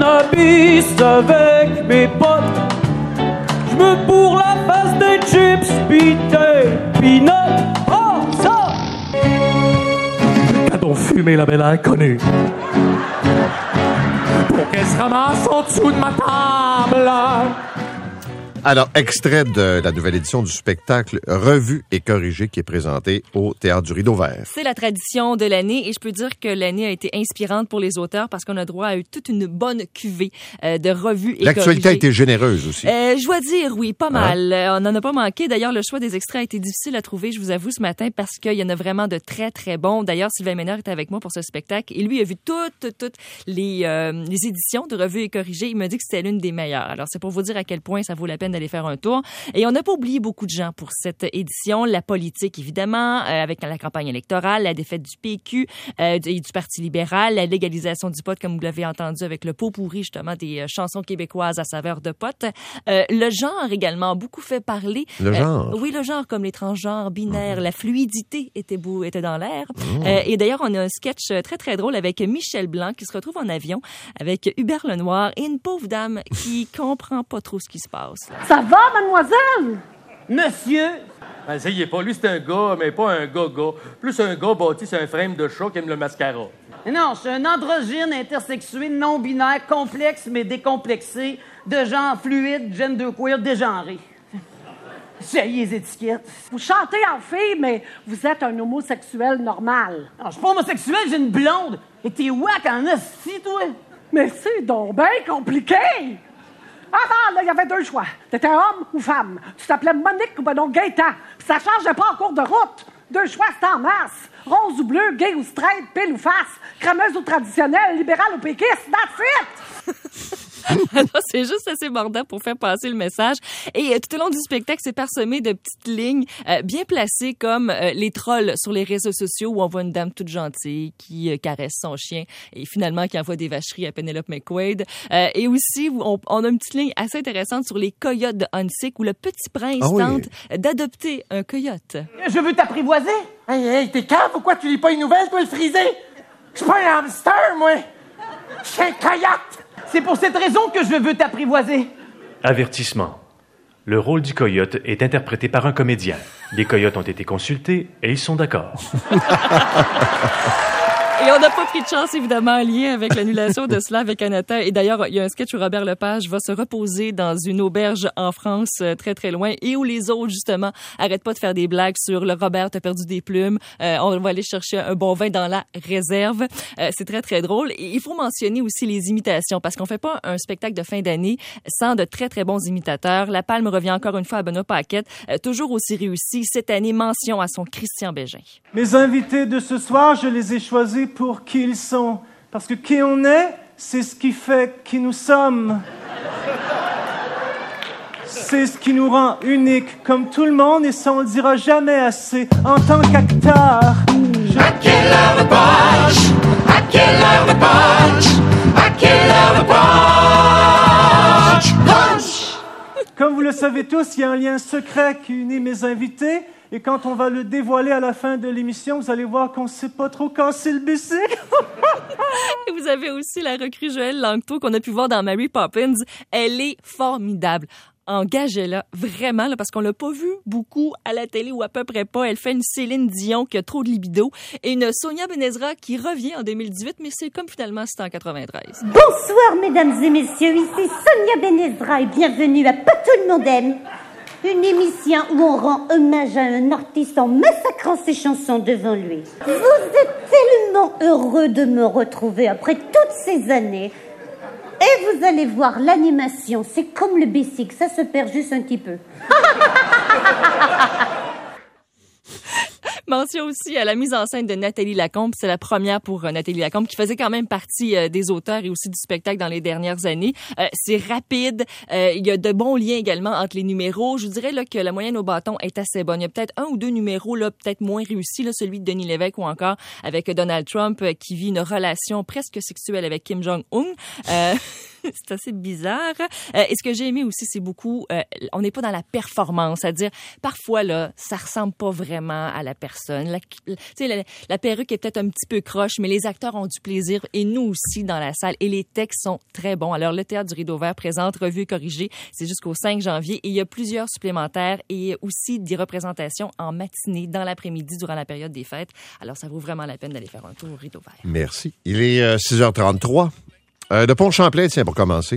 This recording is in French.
cannabis avec mes potes. Je me bourre la face des chips, pis des peanuts. Oh, ça! Quand on fumait la belle inconnue. Pour qu'elle se ramasse en dessous de ma table. Alors, extrait de la nouvelle édition du spectacle Revu et corrigé qui est présenté au Théâtre du Rideau Vert. C'est la tradition de l'année et je peux dire que l'année a été inspirante pour les auteurs parce qu'on a droit à toute une bonne cuvée de revues et L'actualité a corrigées. été généreuse aussi. Je dois dire, oui, pas mal. On n'en a pas manqué. D'ailleurs, le choix des extraits a été difficile à trouver, je vous avoue, ce matin, parce qu'il y en a vraiment de très, très bons. D'ailleurs, Sylvain Ménard était avec moi pour ce spectacle et lui a vu toutes les éditions de Revues et corrigées. Il m'a dit que c'était l'une des meilleures. Alors, c'est pour vous dire à quel point ça vaut la peine d'aller faire un tour. Et on n'a pas oublié beaucoup de gens pour cette édition. La politique, évidemment, avec la campagne électorale, la défaite du PQ et du Parti libéral, la légalisation du pot, comme vous l'avez entendu avec le pot pourri, justement, des chansons québécoises à saveur de pot. Le genre également a beaucoup fait parler. Le genre? Oui, le genre, comme les transgenres binaires. La fluidité était dans l'air. Et d'ailleurs, on a un sketch très, très drôle avec Michel Blanc qui se retrouve en avion avec Hubert Lenoir et une pauvre dame qui comprend pas trop ce qui se passe. Là. Ça va, mademoiselle? Monsieur, Essayez pas. Lui, c'est un gars, mais pas un gars-gars. Plus un gars bâti sur un frame de chat qui aime le mascara. non, je suis un androgyne intersexué, non-binaire, complexe mais décomplexé, de genre fluide, genderqueer, dégenré. J'ai les étiquettes. Vous chantez en fille, mais vous êtes un homosexuel normal. Non, je suis pas homosexuel, j'ai une blonde. Et t'es wack en hostie, toi. Mais c'est donc bien compliqué! Ah ben, là, il y avait deux choix. T'étais homme ou femme. Tu t'appelais Monique ou ben non Gaëtan. Puis ça changeait pas en cours de route. Deux choix, c'était en masse. Rose ou bleu, gay ou straight, pile ou face, crémeuse ou traditionnelle, libérale ou péquiste, that's it! Alors, c'est juste assez mordant pour faire passer le message. Et tout au long du spectacle, c'est parsemé de petites lignes bien placées comme les trolls sur les réseaux sociaux où on voit une dame toute gentille qui caresse son chien et finalement qui envoie des vacheries à Penelope McQuaid. Et aussi, on a une petite ligne assez intéressante sur les coyotes de Huntsic où le petit prince tente d'adopter un coyote. Je veux t'apprivoiser. Hey, t'es cave ou quoi? Tu lis pas une nouvelle, toi, le frisé? Je suis pas un hamster, moi! Je suis un coyote! C'est pour cette raison que je veux t'apprivoiser. Avertissement. Le rôle du coyote est interprété par un comédien. Les coyotes ont été consultés et ils sont d'accord. Et on n'a pas pris de chance, évidemment, en lien avec l'annulation de cela avec Anata. Et d'ailleurs, il y a un sketch où Robert Lepage va se reposer dans une auberge en France, très, très loin, et où les autres, justement, arrêtent pas de faire des blagues sur le Robert, t'as perdu des plumes, on va aller chercher un bon vin dans la réserve. C'est très, très drôle. Et il faut mentionner aussi les imitations, parce qu'on fait pas un spectacle de fin d'année sans de très, très bons imitateurs. La palme revient encore une fois à Benoît Paquette, toujours aussi réussi. Cette année, mention à son Christian Bégin. Mes invités de ce soir, je les ai choisis pour qui ils sont. Parce que qui on est, c'est ce qui fait qui nous sommes. C'est ce qui nous rend uniques comme tout le monde et ça on le dira jamais assez en tant qu'acteur. I can't love the punch. I can't love the punch. I can't love the punch. Punch. Comme vous le savez tous, il y a un lien secret qui unit mes invités. Et quand on va le dévoiler à la fin de l'émission, vous allez voir qu'on ne sait pas trop casser le bicycle. Et vous avez aussi la recrue Joëlle Langto qu'on a pu voir dans Mary Poppins. Elle est formidable. Engagez-la, vraiment, là, parce qu'on l'a pas vue beaucoup à la télé ou à peu près pas. Elle fait une Céline Dion qui a trop de libido et une Sonia Benezra qui revient en 2018, mais c'est comme finalement c'était en 93. Bonsoir, mesdames et messieurs, ici Sonia Benezra et bienvenue à Pas tout le monde aime. Une émission où on rend hommage à un artiste en massacrant ses chansons devant lui. Vous êtes tellement heureux de me retrouver après toutes ces années. Et vous allez voir, l'animation, c'est comme le bicycle, ça se perd juste un petit peu. Mention aussi à la mise en scène de Nathalie Lacombe. C'est la première pour Nathalie Lacombe qui faisait quand même partie des auteurs et aussi du spectacle dans les dernières années. C'est rapide. Il y a de bons liens également entre les numéros. Je vous dirais là, que la moyenne au bâton est assez bonne. Il y a peut-être un ou deux numéros là, peut-être moins réussis, là, celui de Denis Lévesque ou encore avec Donald Trump qui vit une relation presque sexuelle avec Kim Jong-un. C'est assez bizarre. Et ce que j'ai aimé aussi, c'est beaucoup, on n'est pas dans la performance, c'est-à-dire, parfois, là, ça ressemble pas vraiment à la personne. La perruque est peut-être un petit peu croche, mais les acteurs ont du plaisir, et nous aussi dans la salle, et les textes sont très bons. Alors, le Théâtre du Rideau Vert présente Revue et corrigée, c'est jusqu'au 5 janvier, et il y a plusieurs supplémentaires et aussi des représentations en matinée, dans l'après-midi, durant la période des fêtes. Alors, ça vaut vraiment la peine d'aller faire un tour au Rideau Vert. Merci. Il est 6h33. De Pont-Champlain, tiens, pour commencer.